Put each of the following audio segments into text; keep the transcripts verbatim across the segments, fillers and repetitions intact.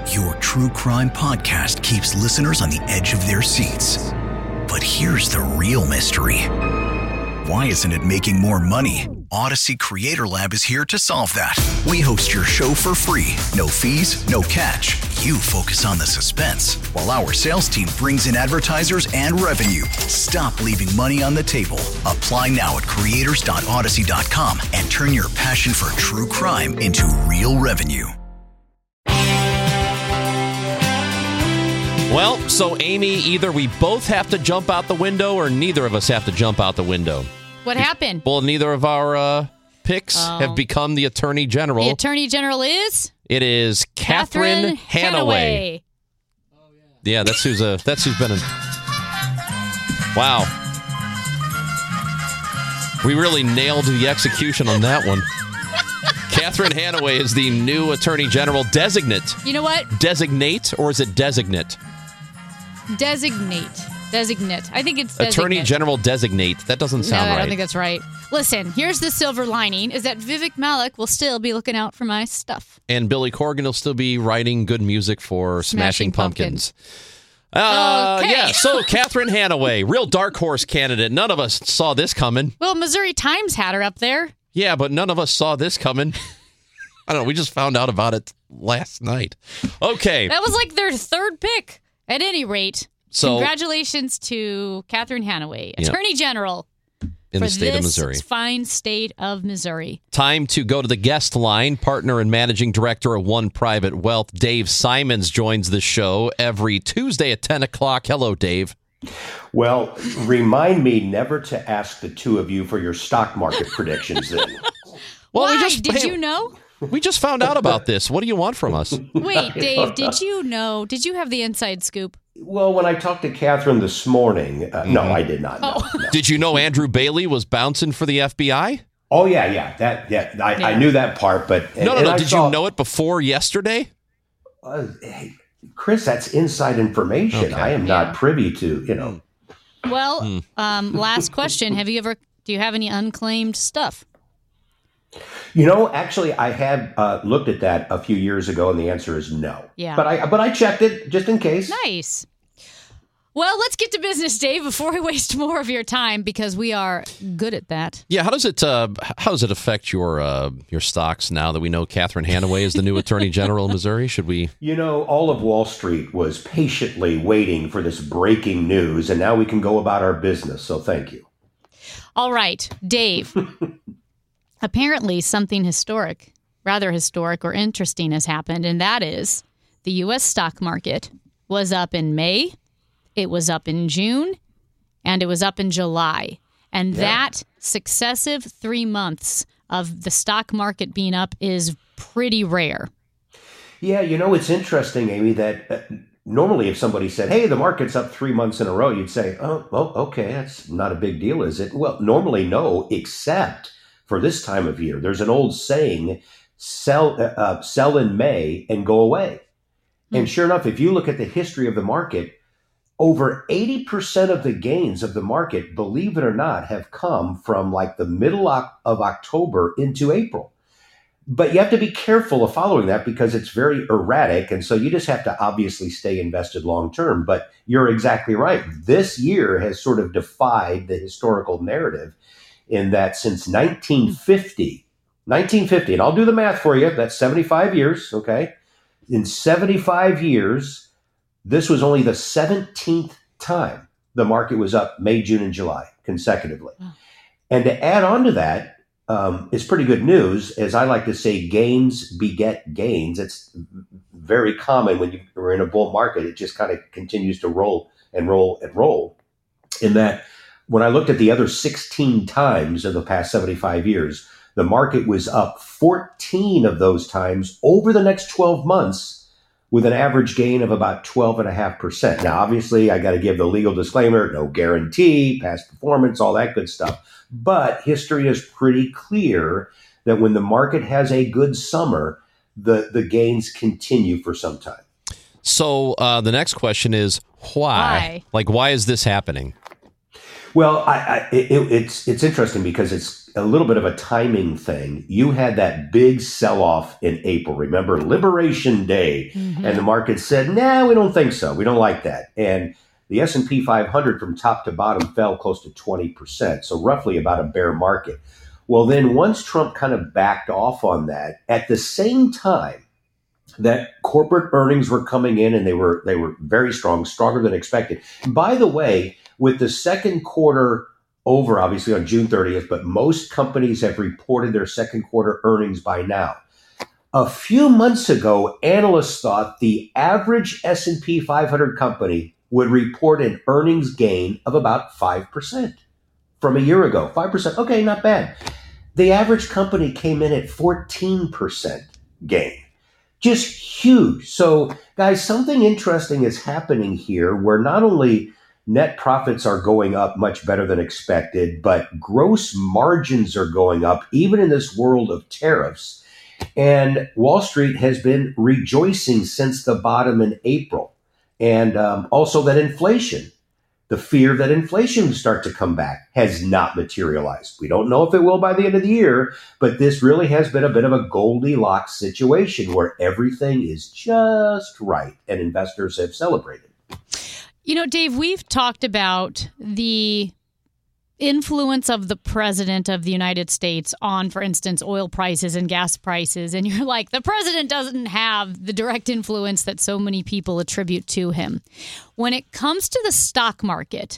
Your true crime podcast keeps listeners on the edge of their seats. But here's the real mystery. Why isn't it making more money? Odyssey Creator Lab is here to solve that. We host your show for free. No fees, no catch. You focus on the suspense, while our sales team brings in advertisers and revenue. Stop leaving money on the table. Apply now at creators dot odyssey dot com and turn your passion for true crime into real revenue. Well, so Amy, either we both have to jump out the window or neither of us have to jump out the window. What happened? Well, neither of our uh, picks Oh. have become the Attorney General. The Attorney General is? It is Catherine, Hanaway. Yeah, that's who's uh, that's who's been in. Wow. We really nailed the execution on that one. Catherine Hanaway is the new Attorney General designate. You know what? Designate, or is it designate? Designate. Designate. I think it's designate. Attorney General designate. That doesn't sound no, I right. don't think that's right. Listen, here's the silver lining, is that Vivek Malik will still be looking out for my stuff. And Billy Corgan will still be writing good music for Smashing, Smashing Pumpkins. Uh, Okay. Yeah, so Catherine Hanaway, real dark horse candidate. None of us saw this coming. Well, Missouri Times had her up there. Yeah, but none of us saw this coming. I don't know. We just found out about it last night. Okay. That was like their third pick. At any rate, So, congratulations to Catherine Hanaway, Yeah. Attorney General in for the state this of Missouri. fine state of Missouri. Time to go to the guest line. Partner and managing director of One Private Wealth, Dave Simons, joins the show every Tuesday at ten o'clock. Hello, Dave. Well, remind me never to ask the two of you for your stock market predictions then. Well, Why? we just, Did hey, you know? We just found out about this. What do you want from us? Wait, Dave, did you know? Did you have the inside scoop? Well, when I talked to Catherine this morning, uh, no, I did not know. Oh. No. Did you know Andrew Bailey was bouncing for the F B I? Oh, yeah, yeah. That, yeah, I, Yeah. I knew that part, but... No, no, and no. I Did saw- you know it before yesterday? Uh, hey, Chris, that's inside information. Okay. I am Yeah. not privy to, you know... Well, Hmm. um, last question. Have you ever, do you have any unclaimed stuff? You know, actually, I had uh, looked at that a few years ago, and the answer is no. Yeah. But I but I checked it just in case. Nice. Well, let's get to business, Dave, before we waste more of your time, because we are good at that. Yeah. How does it uh, How does it affect your uh, your stocks now that we know Catherine Hanaway is the new Attorney General of Missouri? Should we? You know, all of Wall Street was patiently waiting for this breaking news, and now we can go about our business. So thank you. All right, Dave. Apparently, something historic, rather historic or interesting has happened, and that is the U S stock market was up in May, it was up in June, and it was up in July. And Yeah. that successive three months of the stock market being up is pretty rare. Yeah, you know, it's interesting, Amy, that uh, normally if somebody said, hey, the market's up three months in a row, you'd say, oh, well, okay, that's not a big deal, is it? Well, normally no, except for this time of year. There's an old saying, sell, uh, uh, sell in May and go away. Hmm. And sure enough, if you look at the history of the market, over eighty percent of the gains of the market, believe it or not, have come from like the middle of October into April. But you have to be careful of following that because it's very erratic. And so you just have to obviously stay invested long term. But you're exactly right. This year has sort of defied the historical narrative in that since nineteen fifty, nineteen fifty, and I'll do the math for you, that's seventy-five years, okay? In seventy-five years, this was only the seventeenth time the market was up May, June, and July consecutively. Wow. And to add on to that, um, it's pretty good news. As I like to say, gains beget gains. It's very common when you're in a bull market. It just kind of continues to roll and roll and roll. In that, when I looked at the other sixteen times of the past seventy-five years, the market was up fourteen of those times over the next twelve months with an average gain of about twelve point five percent. Now, obviously, I got to give the legal disclaimer, no guarantee, past performance, all that good stuff. But history is pretty clear that when the market has a good summer, the, the gains continue for some time. So uh, the next question is why? Why? Like, why is this happening? Well, I, I, it, it's it's interesting because it's a little bit of a timing thing. You had that big sell-off in April. Remember Liberation Day, mm-hmm. and the market said, "Nah, we don't think so. We don't like that." And the S and P five hundred from top to bottom fell close to twenty percent, so roughly about a bear market. Well, then once Trump kind of backed off on that, at the same time that corporate earnings were coming in, and they were they were very strong, stronger than expected. And by the way, with the second quarter over, obviously on June thirtieth, but most companies have reported their second quarter earnings by now. A few months ago, analysts thought the average S and P five hundred company would report an earnings gain of about five percent from a year ago. five percent, okay, not bad. The average company came in at fourteen percent gain. Just huge. So, guys, something interesting is happening here where not only net profits are going up much better than expected, but gross margins are going up, even in this world of tariffs. And Wall Street has been rejoicing since the bottom in April. And um, also that inflation, the fear that inflation will start to come back has not materialized. We don't know if it will by the end of the year, but this really has been a bit of a Goldilocks situation where everything is just right and investors have celebrated. You know, Dave, we've talked about the influence of the president of the United States on, for instance, oil prices and gas prices. And you're like, the president doesn't have the direct influence that so many people attribute to him. When it comes to the stock market,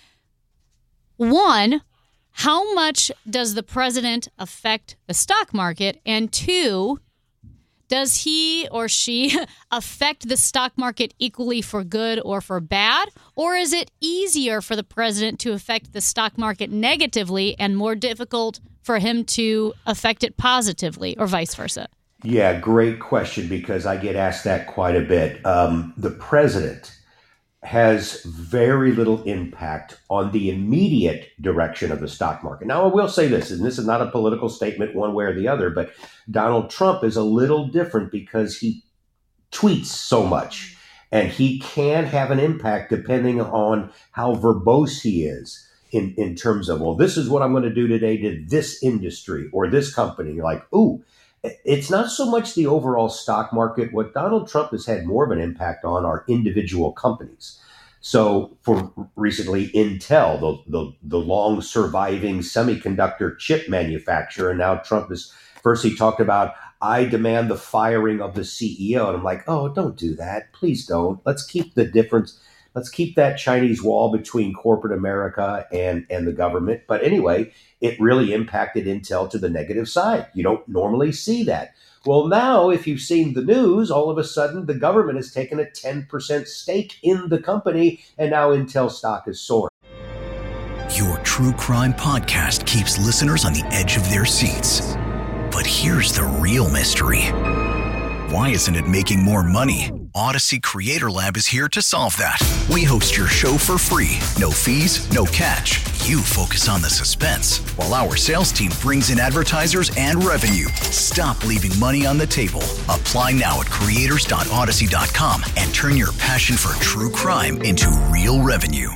one, how much does the president affect the stock market? And two, does he or she affect the stock market equally for good or for bad? Or is it easier for the president to affect the stock market negatively and more difficult for him to affect it positively, or vice versa? Yeah, great question, because I get asked that quite a bit. Um, the president has very little impact on the immediate direction of the stock market. Now, I will say this, and this is not a political statement one way or the other, but Donald Trump is a little different because he tweets so much, and he can have an impact depending on how verbose he is in, in terms of, well, this is what I'm going to do today to this industry or this company. You're like, ooh, it's not so much the overall stock market. What Donald Trump has had more of an impact on are individual companies. So for recently, Intel, the, the, the long surviving semiconductor chip manufacturer, and now Trump is, first he talked about, I demand the firing of the C E O. And I'm like, oh, don't do that. Please don't. Let's keep the difference. Let's keep that Chinese wall between corporate America and, and the government. But anyway, it really impacted Intel to the negative side. You don't normally see that. Well, now, if you've seen the news, all of a sudden the government has taken a ten percent stake in the company, and now Intel stock is soaring. Your true crime podcast keeps listeners on the edge of their seats. But here's the real mystery. Why isn't it making more money? Odyssey Creator Lab is here to solve that. We host your show for free. No fees, no catch. You focus on the suspense, while our sales team brings in advertisers and revenue. Stop leaving money on the table. Apply now at creators dot odyssey dot com and turn your passion for true crime into real revenue.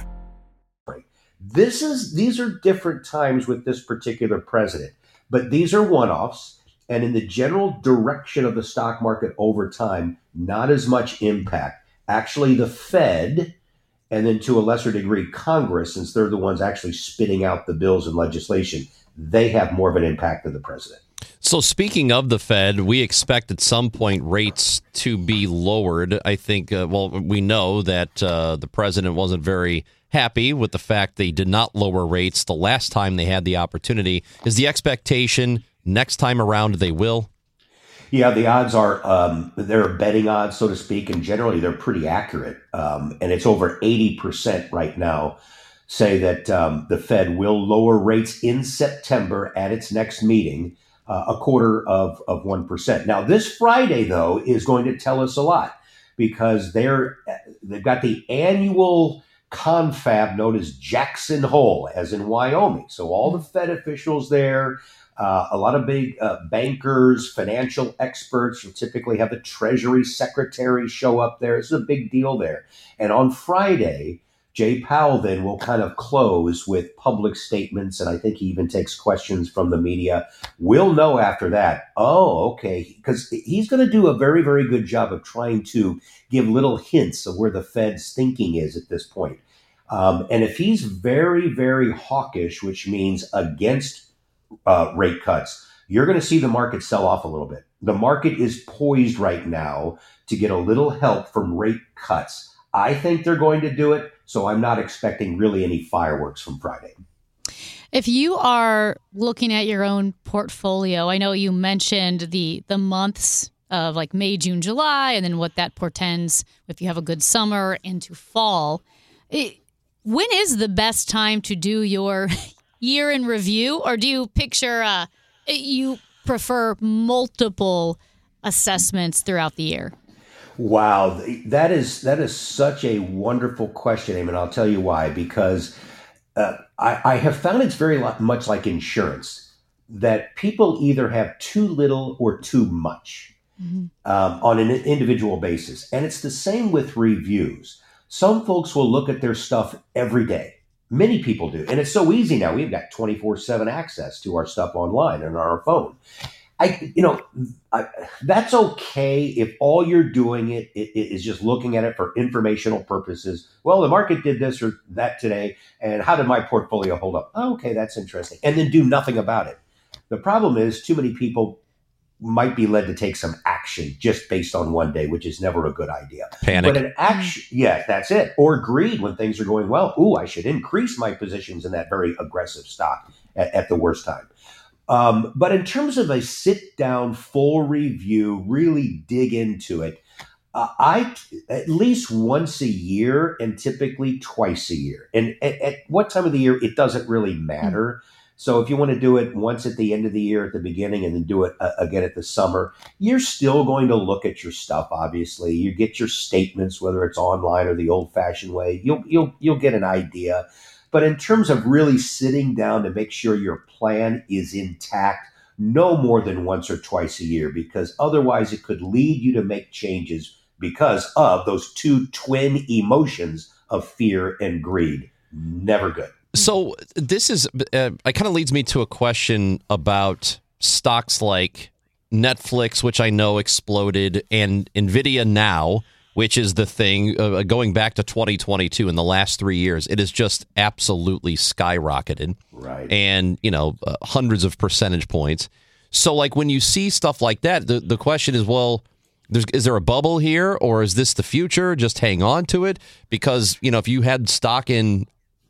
This is these are different times with this particular president, but these are one-offs. And in the general direction of the stock market over time, not as much impact. Actually, the Fed, and then to a lesser degree, Congress, since they're the ones actually spitting out the bills and legislation, they have more of an impact than the president. So speaking of the Fed, we expect at some point rates to be lowered. I think, uh, well, we know that uh, the president wasn't very happy with the fact they did not lower rates the last time they had the opportunity. Is the expectation next time around they will? Yeah, the odds are, um, they're betting odds, so to speak, and generally they're pretty accurate. Um, and it's over eighty percent right now say that um, the Fed will lower rates in September at its next meeting, uh, a quarter of, of one percent. Now, this Friday, though, is going to tell us a lot because they're, they've got the annual confab known as Jackson Hole, as in Wyoming. So all the Fed officials there, Uh, a lot of big uh, bankers, financial experts. You'll typically have the Treasury Secretary show up there. It's a big deal there. And on Friday, Jay Powell then will kind of close with public statements, and I think he even takes questions from the media. We'll know after that, oh, okay, because he's going to do a very, very good job of trying to give little hints of where the Fed's thinking is at this point. Um, and if he's very, very hawkish, which means against uh, rate cuts, you're going to see the market sell off a little bit. The market is poised right now to get a little help from rate cuts. I think they're going to do it, so I'm not expecting really any fireworks from Friday. If you are looking at your own portfolio, I know you mentioned the the months of like May, June, July, and then what that portends if you have a good summer into fall. It, when is the best time to do your year in review, or do you picture uh, you prefer multiple assessments throughout the year? Wow, that is that is such a wonderful question, Eamon. I'll tell you why. Because uh, I, I have found it's very much like insurance, that people either have too little or too much mm-hmm. um, on an individual basis. And it's the same with reviews. Some folks will look at their stuff every day. Many people do. And it's so easy now. We've got twenty-four seven access to our stuff online and on our phone. I, you know, I, that's okay if all you're doing it, it is just looking at it for informational purposes. Well, the market did this or that today, and how did my portfolio hold up? Oh, okay, that's interesting. And then do nothing about it. The problem is too many people might be led to take some action just based on one day, which is never a good idea. Panic. But an action, yeah, that's it. Or greed when things are going well. Ooh, I should increase my positions in that very aggressive stock at, at the worst time. Um, but in terms of a sit down, full review, really dig into it, uh, I at least once a year and typically twice a year. And at, at what time of the year, it doesn't really matter. Mm-hmm. So if you want to do it once at the end of the year at the beginning and then do it uh, again at the summer, you're still going to look at your stuff. Obviously, you get your statements, whether it's online or the old fashioned way, you'll, you'll, you'll get an idea. But in terms of really sitting down to make sure your plan is intact, no more than once or twice a year, because otherwise it could lead you to make changes because of those two twin emotions of fear and greed. Never good. So this is, uh, it kind of leads me to a question about stocks like Netflix, which I know exploded, and NVIDIA now, which is the thing uh, going back to twenty twenty-two in the last three years, it has just absolutely skyrocketed. Right. And, you know, uh, hundreds of percentage points. So like when you see stuff like that, the, the question is, well, there's, is there a bubble here, or is this the future? Just hang on to it. Because, you know, if you had stock in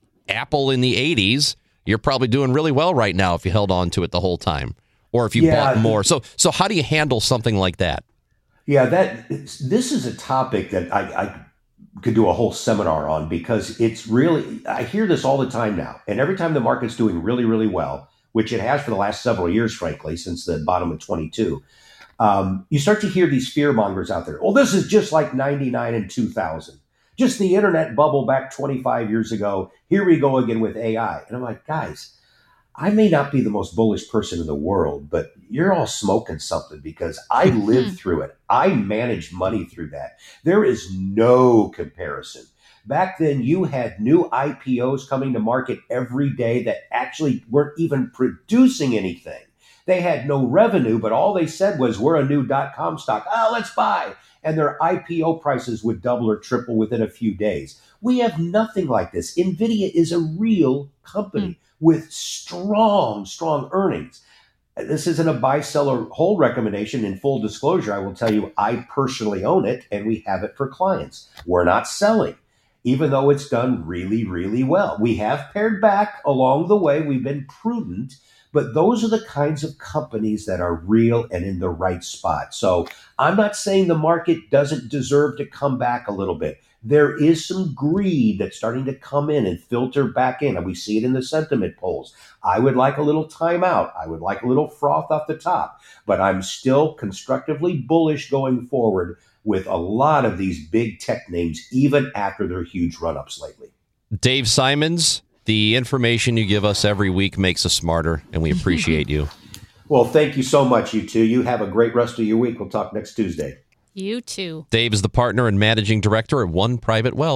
Apple in the eighties, you're probably doing really well right now if you held on to it the whole time, or if you yeah, bought more. So, so how do you handle something like that? Yeah, that this is a topic that I, I could do a whole seminar on, because it's really, I hear this all the time now. And every time the market's doing really, really well, which it has for the last several years, frankly, since the bottom of twenty-two, um, you start to hear these fear mongers out there. Well, this is just like ninety-nine and two thousand. Just the internet bubble back twenty-five years ago. Here we go again with A I. And I'm like, guys, I may not be the most bullish person in the world, but you're all smoking something, because I lived through it. I managed money through that. There is no comparison. Back then, you had new I P Os coming to market every day that actually weren't even producing anything. They had no revenue, but all they said was, we're a new dot-com stock. Oh, let's buy. And their I P O prices would double or triple within a few days. We have nothing like this. NVIDIA is a real company. Mm. with strong, strong earnings. This isn't a buy, sell, or hold recommendation. In full disclosure, I will tell you, I personally own it, and we have it for clients. We're not selling, even though it's done really, really well. We have pared back along the way. We've been prudent, but those are the kinds of companies that are real and in the right spot. So I'm not saying the market doesn't deserve to come back a little bit. There is some greed that's starting to come in and filter back in, and we see it in the sentiment polls. I would like a little timeout. I would like a little froth off the top, but I'm still constructively bullish going forward with a lot of these big tech names, even after their huge run-ups lately. Dave Simons, the information you give us every week makes us smarter, and we appreciate you. Well, thank you so much, you two. You have a great rest of your week. We'll talk next Tuesday. You too. Dave is the partner and managing director at One Private Wealth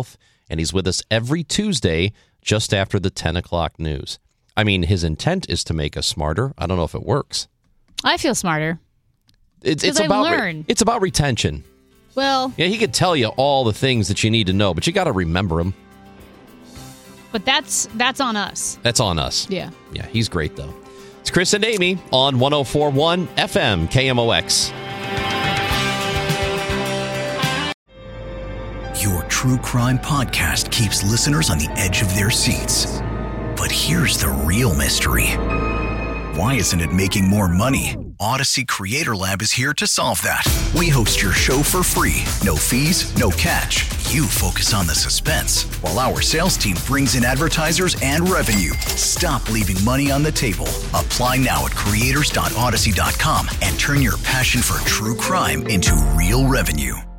and he's with us every Tuesday just after the ten o'clock news. I mean, his intent is to make us smarter. I don't know if it works. I feel smarter. It's, it's I've about re- learned. it's about retention. Well, Yeah, he could tell you all the things that you need to know, but you got to remember them. but that's that's on us. That's on us. Yeah. Yeah, he's great, though. It's Chris and Amy on one oh four point one F M K M O X. Your true crime podcast keeps listeners on the edge of their seats. But here's the real mystery. Why isn't it making more money? Odyssey Creator Lab is here to solve that. We host your show for free. No fees, no catch. You focus on the suspense, while our sales team brings in advertisers and revenue. Stop leaving money on the table. Apply now at creators dot odyssey dot com and turn your passion for true crime into real revenue.